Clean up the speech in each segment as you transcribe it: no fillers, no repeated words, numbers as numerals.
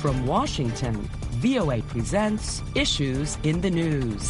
From Washington, VOA presents Issues in the News.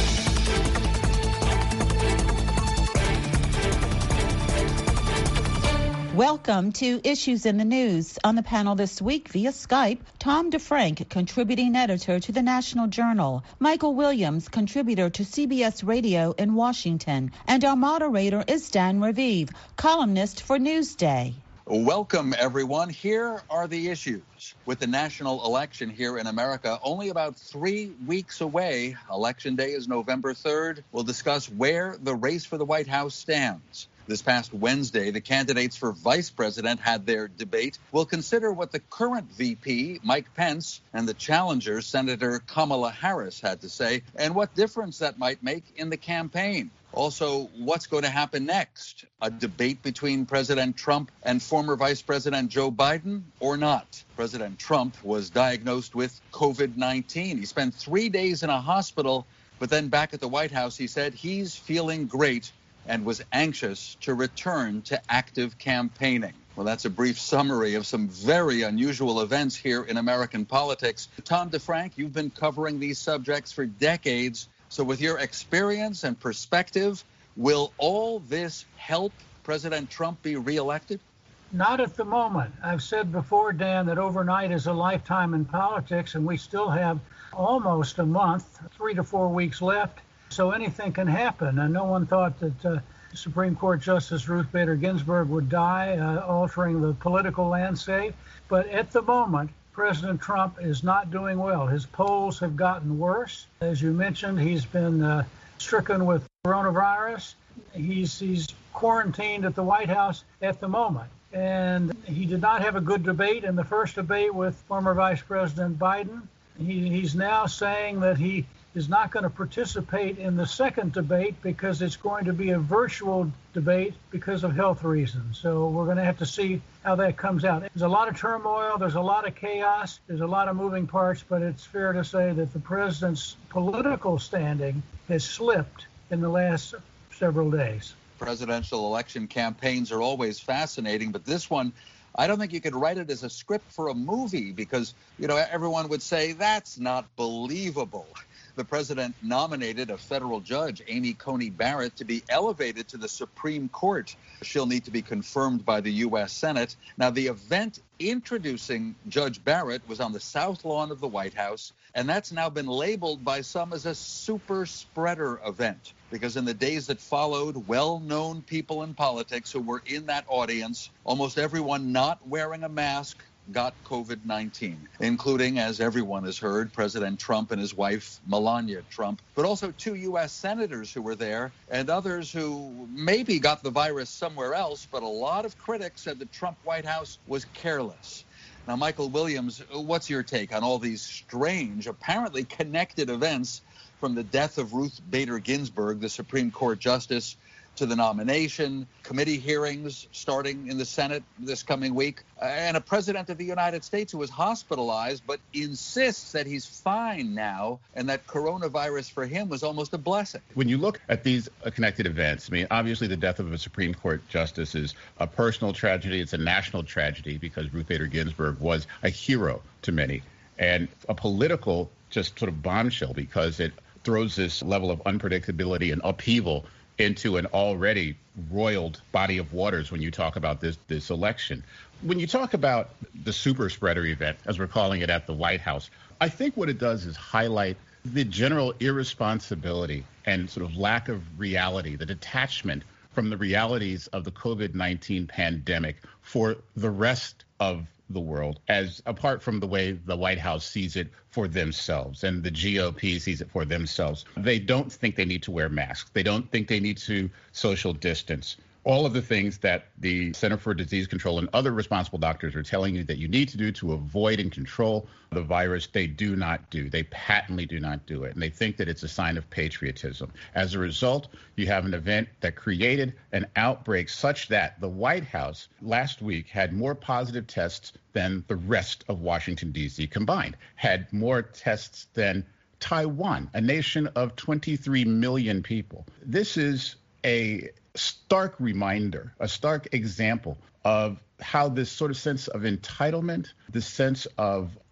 Welcome to Issues in the News. On the panel this week via Skype, Tom DeFrank, contributing editor to the National Journal, Michael Williams, contributor to CBS Radio in Washington, and our moderator is Dan Raviv, columnist for Newsday. Welcome, everyone. Here are the issues. With the national election here in America only about 3 weeks away, Election Day is November 3rd. We'll discuss where the race for the White House stands. This past Wednesday, the candidates for vice president had their debate. We'll consider what the current VP, Mike Pence, and the challenger, Senator Kamala Harris, had to say, and what difference that might make in the campaign. Also, what's going to happen next? A debate between President Trump and former Vice President Joe Biden or not? President Trump was diagnosed with COVID-19. He spent 3 days in a hospital, but then back at the White House, he said he's feeling great and was anxious to return to active campaigning. Well, that's a brief summary of some very unusual events here in American politics. Tom DeFrank, you've been covering these subjects for decades. So with your experience and perspective, will all this help President Trump be reelected? Not at the moment. I've said before, Dan, that overnight is a lifetime in politics, and we still have almost a month, 3 to 4 weeks left. So anything can happen. And no one thought that Supreme Court Justice Ruth Bader Ginsburg would die, altering the political landscape. But at the moment, President Trump is not doing well. His polls have gotten worse. As you mentioned, he's been stricken with coronavirus. He's quarantined at the White House at the moment. And he did not have a good debate in the first debate with former Vice President Biden. He's now saying that he is not going to participate in the second debate because it's going to be a virtual debate because of health reasons. So we're going to have to see how that comes out. There's a lot of turmoil. There's a lot of chaos. There's a lot of moving parts, but it's fair to say that the president's political standing has slipped in the last several days. Presidential election campaigns are always fascinating, but this one, I don't think you could write it as a script for a movie because, everyone would say that's not believable. The president nominated a federal judge, Amy Coney Barrett, to be elevated to the Supreme Court. She'll need to be confirmed by the U.S. Senate. Now, the event introducing Judge Barrett was on the South Lawn of the White House, and that's now been labeled by some as a super spreader event, because in the days that followed, well-known people in politics who were in that audience, almost everyone not wearing a mask, got COVID-19, including, as everyone has heard, President Trump and his wife, Melania Trump, but also 2 U.S. senators who were there and others who maybe got the virus somewhere else, but a lot of critics said the Trump White House was careless. Now, Michael Williams, what's your take on all these strange, apparently connected events from the death of Ruth Bader Ginsburg, the Supreme Court Justice, to the nomination, committee hearings starting in the Senate this coming week, and a president of the United States who is hospitalized but insists that he's fine now and that coronavirus for him was almost a blessing. When you look at these connected events, obviously the death of a Supreme Court justice is a personal tragedy. It's a national tragedy because Ruth Bader Ginsburg was a hero to many, and a political just sort of bombshell because it throws this level of unpredictability and upheaval into an already roiled body of waters when you talk about this election. When you talk about the super spreader event, as we're calling it at the White House, I think what it does is highlight the general irresponsibility and sort of lack of reality, the detachment from the realities of the COVID-19 pandemic for the rest of the world, as apart from the way the White House sees it for themselves and the GOP sees it for themselves. They don't think they need to wear masks. They don't think they need to social distance. All of the things that the Center for Disease Control and other responsible doctors are telling you that you need to do to avoid and control the virus, they do not do. They patently do not do it. And they think that it's a sign of patriotism. As a result, you have an event that created an outbreak such that the White House last week had more positive tests than the rest of Washington, D.C. combined, had more tests than Taiwan, a nation of 23 million people. This is a stark reminder, a stark example of how this sort of sense of entitlement, this sense of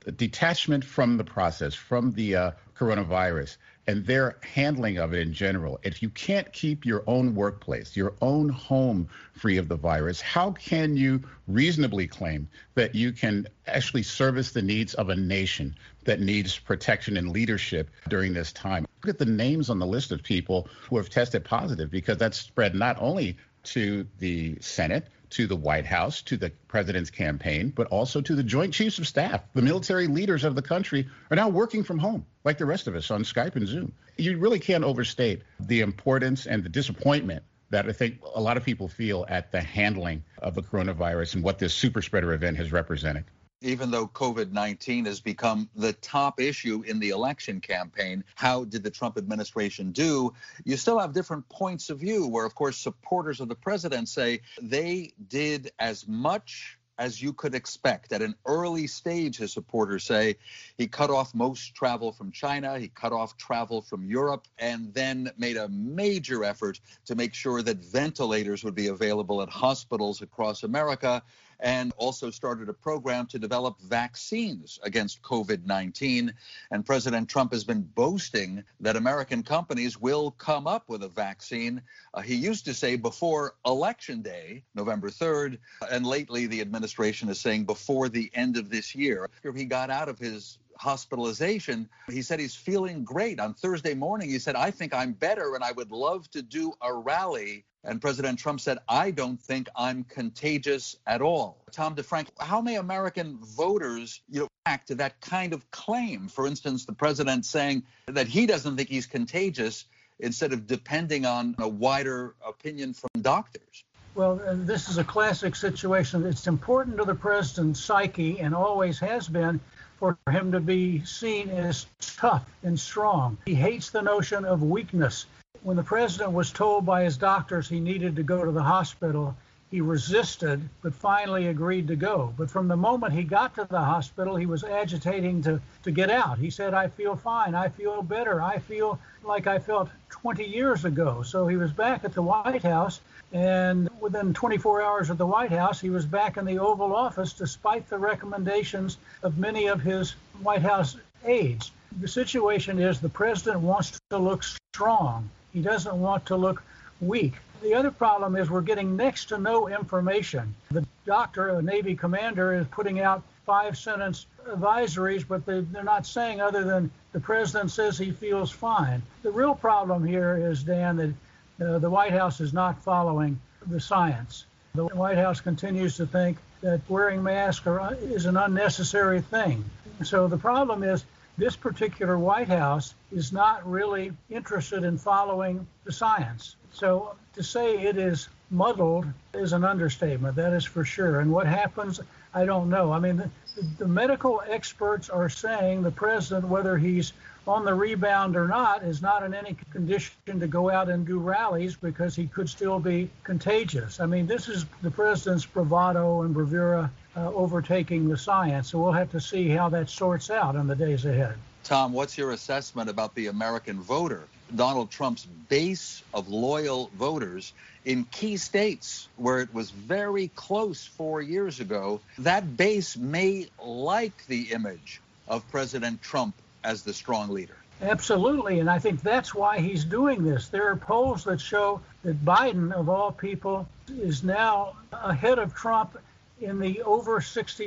detachment from the process, from the coronavirus, and their handling of it in general. If you can't keep your own workplace, your own home free of the virus, how can you reasonably claim that you can actually service the needs of a nation that needs protection and leadership during this time? Look at the names on the list of people who have tested positive, because that's spread not only to the Senate, to the White House, to the president's campaign, but also to the Joint Chiefs of Staff. The military leaders of the country are now working from home, like the rest of us, on Skype and Zoom. You really can't overstate the importance and the disappointment that I think a lot of people feel at the handling of the coronavirus and what this super spreader event has represented. Even though COVID-19 has become the top issue in the election campaign, how did the Trump administration do? You still have different points of view where, of course, supporters of the president say they did as much as you could expect. At an early stage, his supporters say, he cut off most travel from China, he cut off travel from Europe, and then made a major effort to make sure that ventilators would be available at hospitals across America, and also started a program to develop vaccines against COVID-19. And President Trump has been boasting that American companies will come up with a vaccine. He used to say before Election Day, November 3rd, and lately the administration is saying before the end of this year. After he got out of his hospitalization, he said he's feeling great. On Thursday morning, he said, I think I'm better and I would love to do a rally. And President Trump said, I don't think I'm contagious at all. Tom DeFrank, how may American voters react to that kind of claim? For instance, the president saying that he doesn't think he's contagious instead of depending on a wider opinion from doctors. Well, this is a classic situation. It's important to the president's psyche, and always has been, for him to be seen as tough and strong. He hates the notion of weakness. When the president was told by his doctors he needed to go to the hospital, he resisted, but finally agreed to go. But from the moment he got to the hospital, he was agitating to get out. He said, I feel fine. I feel better. I feel like I felt 20 years ago. So he was back at the White House, and within 24 hours at the White House, he was back in the Oval Office, despite the recommendations of many of his White House aides. The situation is the president wants to look strong. He doesn't want to look weak. The other problem is we're getting next to no information. The doctor, a Navy commander, is putting out 5-sentence advisories, but they're not saying other than the president says he feels fine. The real problem here is, Dan, that the White House is not following the science. The White House continues to think that wearing masks is an unnecessary thing. So the problem is this particular White House is not really interested in following the science. So to say it is muddled is an understatement, that is for sure. And what happens, I don't know. I mean, the medical experts are saying the president, whether he's on the rebound or not, is not in any condition to go out and do rallies because he could still be contagious. I mean, this is the president's bravado and bravura overtaking the science. So we'll have to see how that sorts out in the days ahead. Tom, what's your assessment about the American voter? Donald Trump's base of loyal voters in key states where it was very close 4 years ago, that base may like the image of President Trump as the strong leader. Absolutely, and I think that's why he's doing this. There are polls that show that Biden, of all people, is now ahead of Trump in the over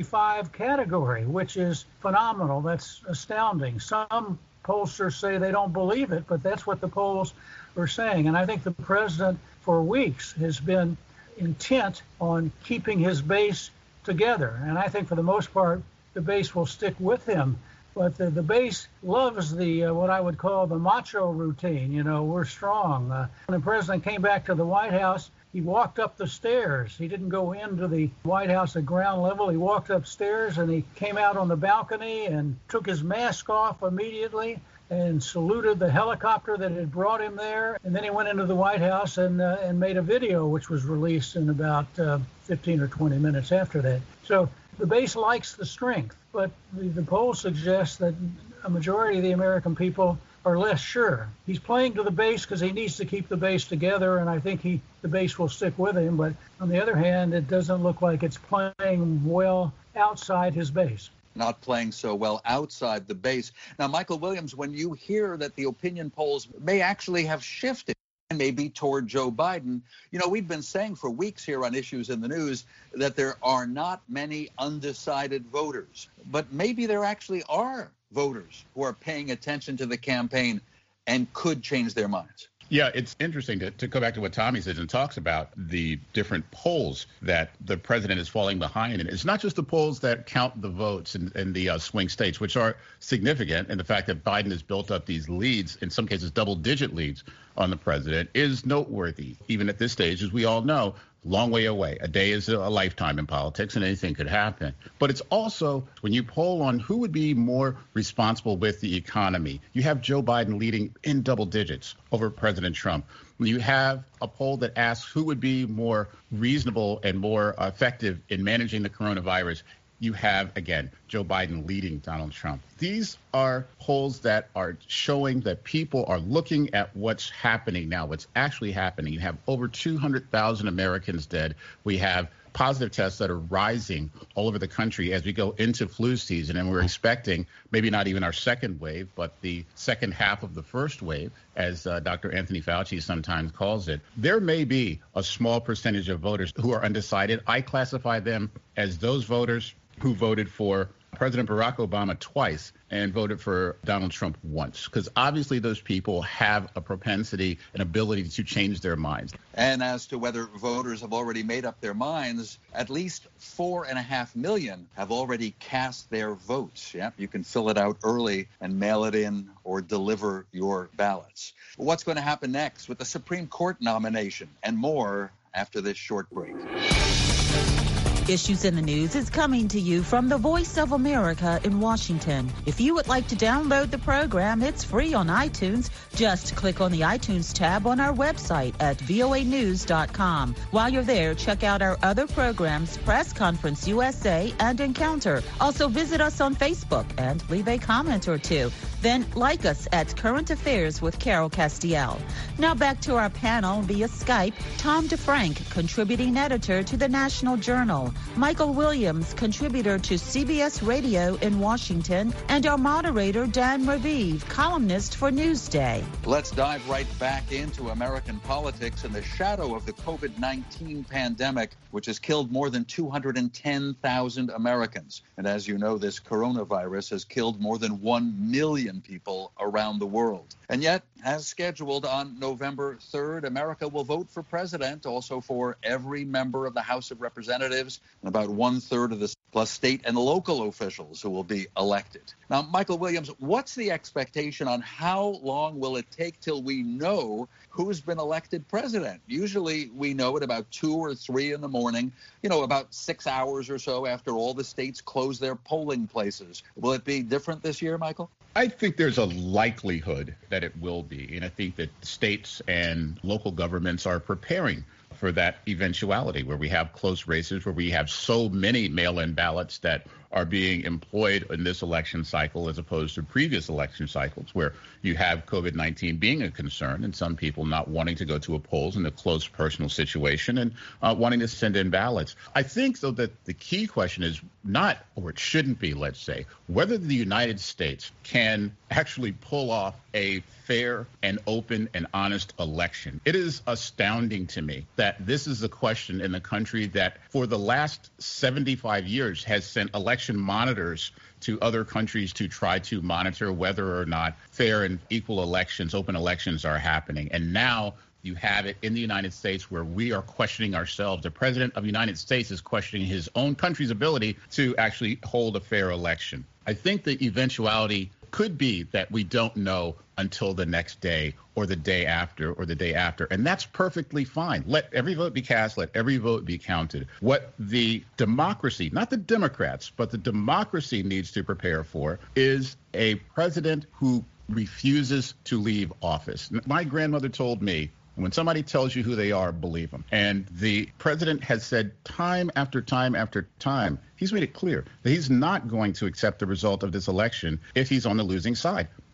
65 category, which is phenomenal. That's astounding. Some pollsters say they don't believe it, but that's what the polls are saying. And I think the president for weeks has been intent on keeping his base together. And I think for the most part, the base will stick with him. But the base loves the what I would call the macho routine. You know, we're strong. When the president came back to the White House, he walked up the stairs. He didn't go into the White House at ground level. He walked upstairs and he came out on the balcony and took his mask off immediately and saluted the helicopter that had brought him there. And then he went into the White House and made a video, which was released in about 15 or 20 minutes after that. So the base likes the strength, but the polls suggest that a majority of the American people are less sure. He's playing to the base because he needs to keep the base together, and I think the base will stick with him. But on the other hand, it doesn't look like it's playing well outside his base. not playing so well outside the base. Now, Michael Williams, when you hear that the opinion polls may actually have shifted, maybe toward Joe Biden, we've been saying for weeks here on Issues in the News that there are not many undecided voters, but maybe there actually are voters who are paying attention to the campaign and could change their minds. Yeah, it's interesting to go back to what Tommy says and talks about the different polls that the president is falling behind in. It's not just the polls that count the votes in the swing states, which are significant, and the fact that Biden has built up these leads, in some cases double-digit leads on the president, is noteworthy. Even at this stage, as we all know, long way away. A day is a lifetime in politics, and anything could happen. But it's also, when you poll on who would be more responsible with the economy, you have Joe Biden leading in double digits over President Trump. When you have a poll that asks who would be more reasonable and more effective in managing the coronavirus, you have, again, Joe Biden leading Donald Trump. These are polls that are showing that people are looking at what's happening now, what's actually happening. You have over 200,000 Americans dead. We have positive tests that are rising all over the country as we go into flu season. And we're expecting maybe not even our second wave, but the second half of the first wave, as Dr. Anthony Fauci sometimes calls it. There may be a small percentage of voters who are undecided. I classify them as those voters who voted for President Barack Obama twice and voted for Donald Trump once, because obviously those people have a propensity and ability to change their minds. And as to whether voters have already made up their minds, at least 4.5 million have already cast their votes. Yep, you can fill it out early and mail it in or deliver your ballots. What's going to happen next with the Supreme Court nomination and more after this short break? Issues in the News is coming to you from the Voice of America in Washington. If you would like to download the program, it's free on iTunes. Just click on the iTunes tab on our website at voanews.com. While you're there, check out our other programs, Press Conference USA and Encounter. Also visit us on Facebook and leave a comment or two. Then like us at Current Affairs with Carol Castiel. Now back to our panel via Skype. Tom DeFrank, contributing editor to the National Journal. Michael Williams, contributor to CBS Radio in Washington. And our moderator, Dan Raviv, columnist for Newsday. Let's dive right back into American politics in the shadow of the COVID-19 pandemic, which has killed more than 210,000 Americans. And as you know, this coronavirus has killed more than 1 million people around the world. And yet, as scheduled on November 3rd, America will vote for president, also for every member of the House of Representatives, and about 1/3 of the plus state and local officials who will be elected. Now, Michael Williams, what's the expectation on how long will it take till we know who's been elected president? Usually we know at about 2 or 3 in the morning, about 6 hours or so after all the states close their polling places. Will it be different this year, Michael? I think there's a likelihood that it will be. And I think that states and local governments are preparing for that eventuality where we have close races, where we have so many mail-in ballots that are being employed in this election cycle as opposed to previous election cycles where you have COVID-19 being a concern and some people not wanting to go to a polls in a close personal situation and wanting to send in ballots. I think, though, that the key question is not, or it shouldn't be, let's say, whether the United States can actually pull off a fair and open and honest election. It is astounding to me that this is a question in the country that for the last 75 years has sent election monitors to other countries to try to monitor whether or not fair and equal elections, open elections are happening. And now you have it in the United States where we are questioning ourselves. The president of the United States is questioning his own country's ability to actually hold a fair election. I think the eventuality could be that we don't know until the next day or the day after or the day after. And that's perfectly fine. Let every vote be cast. Let every vote be counted. What the democracy, not the Democrats, but the democracy needs to prepare for is a president who refuses to leave office. My grandmother told me, when somebody tells you who they are, believe them. And the president has said time after time after time, he's made it clear that he's not going to accept the result of this election if he's on the losing side.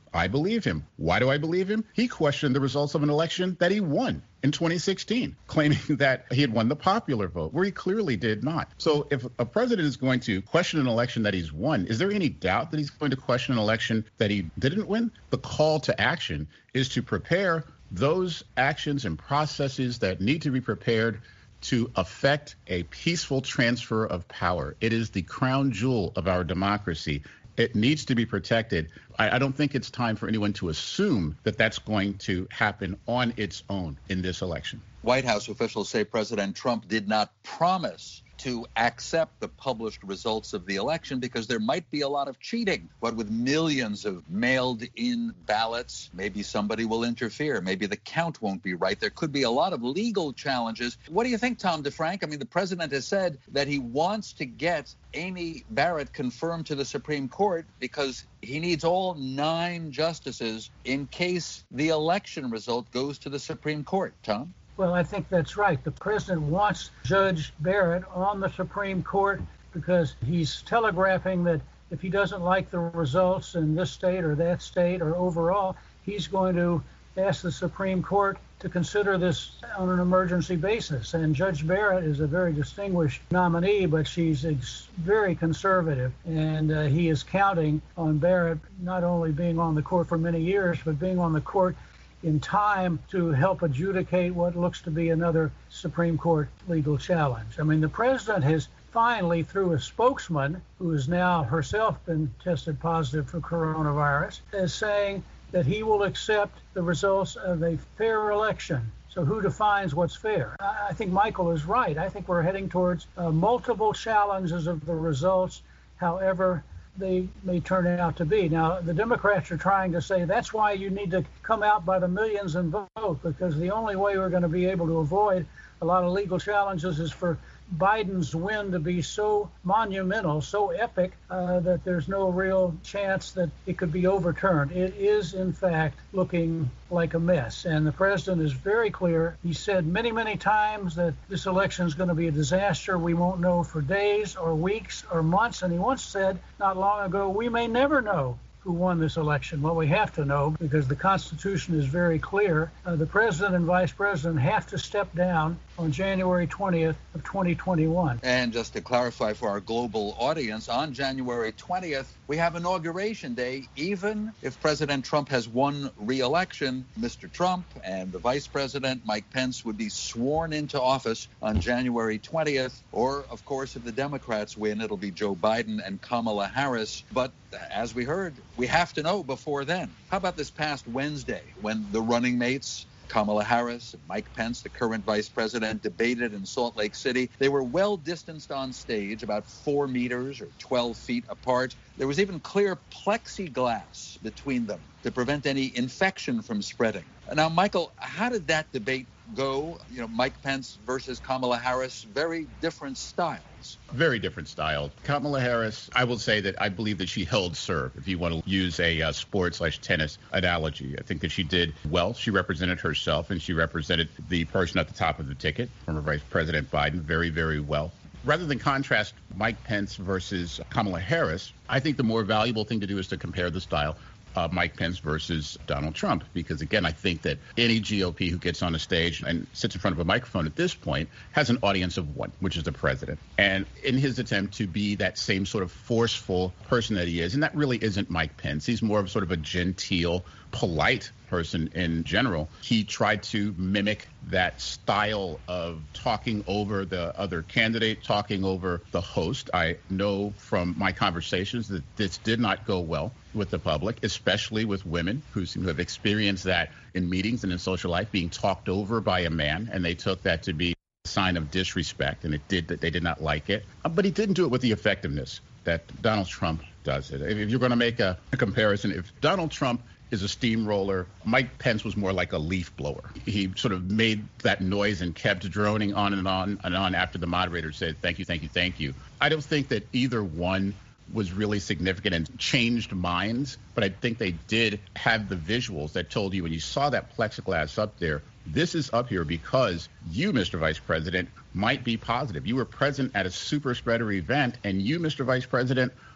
I believe him. Why do I believe him? He questioned the results of an election that he won in 2016, claiming that he had won the popular vote, where he clearly did not. So if a president is going to question an election that he's won, is there any doubt that he's going to question an election that he didn't win? The call to action is to prepare those actions and processes that need to be prepared to affect a peaceful transfer of power. It is the crown jewel of our democracy. It needs to be protected. I don't think it's time for anyone to assume that that's going to happen on its own in this election. White House officials say President Trump did not promise to accept the published results of the election because there might be a lot of cheating. But with millions of mailed-in ballots, maybe somebody will interfere. Maybe the count won't be right. There could be a lot of legal challenges. What do you think, Tom DeFrank? I mean, the president has said that he wants to get Amy Barrett confirmed to the Supreme Court because he needs all 9 justices in case the election result goes to the Supreme Court. Tom? Well, I think that's right. The president wants Judge Barrett on the Supreme Court because he's telegraphing that if he doesn't like the results in this state or that state or overall, he's going to ask the Supreme Court to consider this on an emergency basis. And Judge Barrett is a very distinguished nominee, but she's very conservative. And he is counting on Barrett not only being on the court for many years, but being on the court in time to help adjudicate what looks to be another Supreme Court legal challenge. I mean, the president has finally, through a spokesman who has now herself been tested positive for coronavirus, is saying that he will accept the results of a fair election. So who defines what's fair? I think Michael is right. I think we're heading towards multiple challenges of the results, however they may turn out to be. Now, the Democrats are trying to say that's why you need to come out by the millions and vote, because the only way we're going to be able to avoid a lot of legal challenges is for Biden's win to be so monumental, so epic, that there's no real chance that it could be overturned. It is, in fact, looking like a mess. And the president is very clear. He said many, many times that this election is going to be a disaster. We won't know for days or weeks or months. And he once said not long ago, we may never know who won this election. Well, we have to know because the Constitution is very clear. The president and vice president have to step down on January 20th of 2021. And just to clarify for our global audience, on January 20th, we have Inauguration Day. Even if President Trump has won re-election, Mr. Trump and the Vice President, Mike Pence, would be sworn into office on January 20th. Or, of course, if the Democrats win, it'll be Joe Biden and Kamala Harris. But as we heard, we have to know before then. How about this past Wednesday when the running mates, Kamala Harris and Mike Pence, the current vice president, debated in Salt Lake City? They were well distanced on stage, about 4 meters or 12 feet apart. There was even clear plexiglass between them to prevent any infection from spreading. Now, Michael, how did that debate go? You know, Mike Pence versus Kamala Harris, very different styles. Very different style. Kamala Harris, I will say that I believe that she held serve, if you want to use a sports/tennis analogy. I think that she did well. She represented herself, and she represented the person at the top of the ticket, former Vice President Biden, very, very well. Rather than contrast Mike Pence versus Kamala Harris, I think the more valuable thing to do is to compare the style of Mike Pence versus Donald Trump, because, again, I think that any GOP who gets on a stage and sits in front of a microphone at this point has an audience of one, which is the president. And in his attempt to be that same sort of forceful person that he is, and that really isn't Mike Pence. He's more of sort of a genteel, polite person in general. He tried to mimic that style of talking over the other candidate, talking over the host. I know from my conversations that this did not go well with the public, especially with women who seem to have experienced that in meetings and in social life, being talked over by a man, and they took that to be a sign of disrespect, and they did not like it. But he didn't do it with the effectiveness that Donald Trump does it. If you're going to make a comparison, if Donald Trump is a steamroller, Mike Pence was more like a leaf blower. He sort of made that noise and kept droning on and on and on after the moderator said, thank you, thank you, thank you. I don't think that either one was really significant and changed minds, but I think they did have the visuals that told you when you saw that plexiglass up there, this is up here because you, Mr. Vice President, might be positive. You were present at a super spreader event, and you, Mr. Vice President,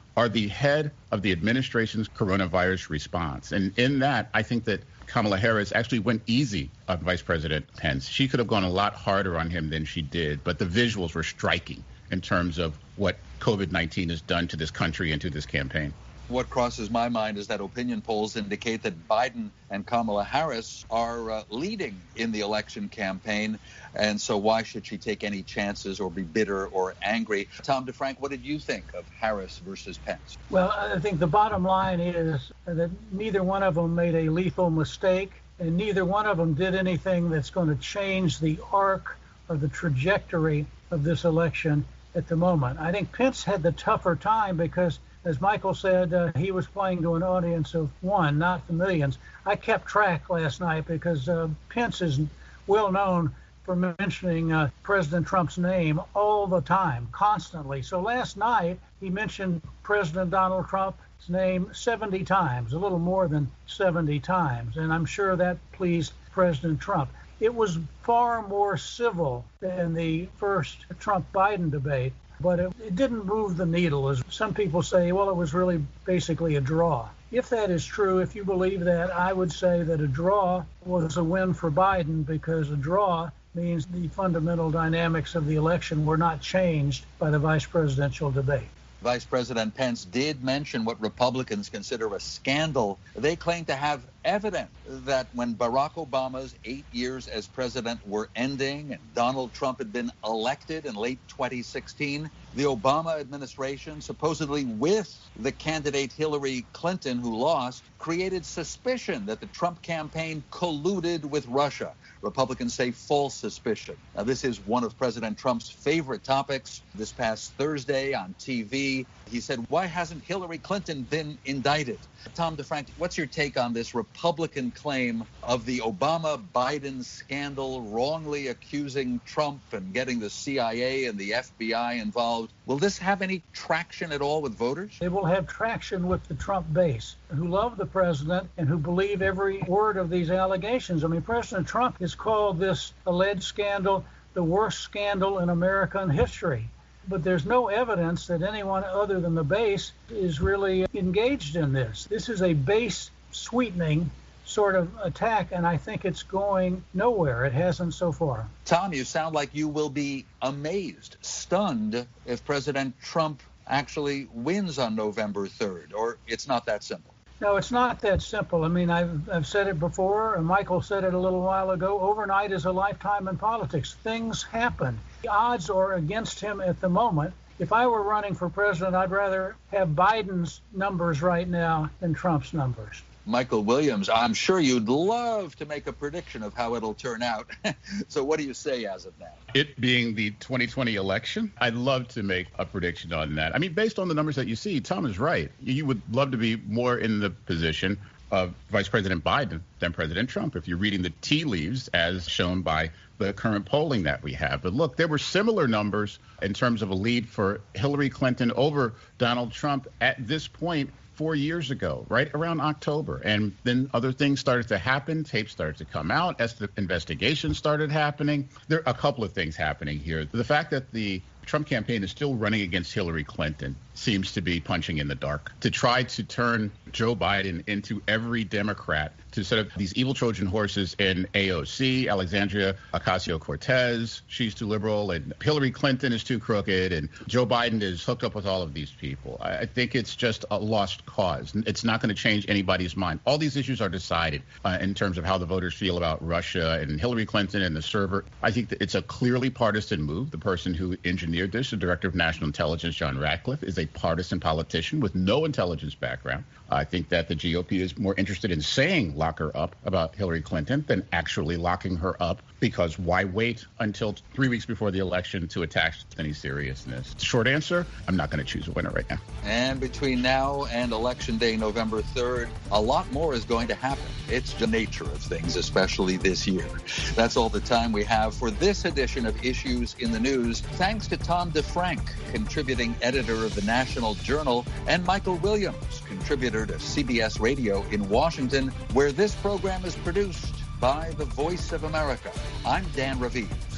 are the head of the administration's coronavirus response. And in that, I think that Kamala Harris actually went easy on Vice President Pence. She could have gone a lot harder on him than she did, but the visuals were striking in terms of what COVID-19 has done to this country and to this campaign. What crosses my mind is that opinion polls indicate that Biden and Kamala Harris are leading in the election campaign. And so why should she take any chances or be bitter or angry? Tom DeFrank, what did you think of Harris versus Pence? Well, I think the bottom line is that neither one of them made a lethal mistake, and neither one of them did anything that's going to change the arc or the trajectory of this election at the moment. I think Pence had the tougher time because, as Michael said, he was playing to an audience of one, not the millions. I kept track last night because Pence is well known for mentioning President Trump's name all the time, constantly. So last night, he mentioned President Donald Trump's name 70 times, a little more than 70 times. And I'm sure that pleased President Trump. It was far more civil than the first Trump-Biden debate, but it didn't move the needle. As some people say, well, it was really basically a draw. If that is true, if you believe that, I would say that a draw was a win for Biden, because a draw means the fundamental dynamics of the election were not changed by the vice presidential debate. Vice President Pence did mention what Republicans consider a scandal. They claim to have evidence that when Barack Obama's 8 years as president were ending and Donald Trump had been elected in late 2016, the Obama administration, supposedly with the candidate Hillary Clinton, who lost, created suspicion that the Trump campaign colluded with Russia. Republicans say false suspicion. Now, this is one of President Trump's favorite topics. This past Thursday on TV, he said, why hasn't Hillary Clinton been indicted? Tom DeFrank, what's your take on this Republican claim of the Obama-Biden scandal, wrongly accusing Trump and getting the CIA and the FBI involved? Will this have any traction at all with voters? It will have traction with the Trump base, who love the president and who believe every word of these allegations. I mean, President Trump has called this alleged scandal the worst scandal in American history. But there's no evidence that anyone other than the base is really engaged in this. This is a base sweetening sort of attack, and I think it's going nowhere. It hasn't so far. Tom, you sound like you will be amazed, stunned, if President Trump actually wins on November 3rd, or it's not that simple. No, it's not that simple. I mean, I've said it before, and Michael said it a little while ago. Overnight is a lifetime in politics. Things happen. The odds are against him at the moment. If I were running for president, I'd rather have Biden's numbers right now than Trump's numbers. Michael Williams, I'm sure you'd love to make a prediction of how it'll turn out. So what do you say as of now? It being the 2020 election, I'd love to make a prediction on that. I mean, based on the numbers that you see, Tom is right. You would love to be more in the position of Vice President Biden than President Trump if you're reading the tea leaves as shown by the current polling that we have. But look, there were similar numbers in terms of a lead for Hillary Clinton over Donald Trump at this point 4 years ago, right around October. And then other things started to happen. Tapes started to come out as the investigation started happening. There are a couple of things happening here. The fact that the Trump campaign is still running against Hillary Clinton seems to be punching in the dark. To try to turn Joe Biden into every Democrat, to set up these evil Trojan horses in AOC, Alexandria Ocasio-Cortez, she's too liberal, and Hillary Clinton is too crooked, and Joe Biden is hooked up with all of these people. I think it's just a lost cause. It's not going to change anybody's mind. All these issues are decided in terms of how the voters feel about Russia and Hillary Clinton and the server. I think that it's a clearly partisan move. The person who engineered this, the Director of National Intelligence, John Ratcliffe, is a partisan politician with no intelligence background. I think that the GOP is more interested in saying lock her up about Hillary Clinton than actually locking her up, because why wait until 3 weeks before the election to attack with any seriousness? Short answer, I'm not going to choose a winner right now. And between now and Election Day, November 3rd, a lot more is going to happen. It's the nature of things, especially this year. That's all the time we have for this edition of Issues in the News. Thanks to Tom DeFrank, contributing editor of the National Journal, and Michael Williams, contributor to CBS Radio in Washington, where this program is produced by the Voice of America. I'm Dan Raviv.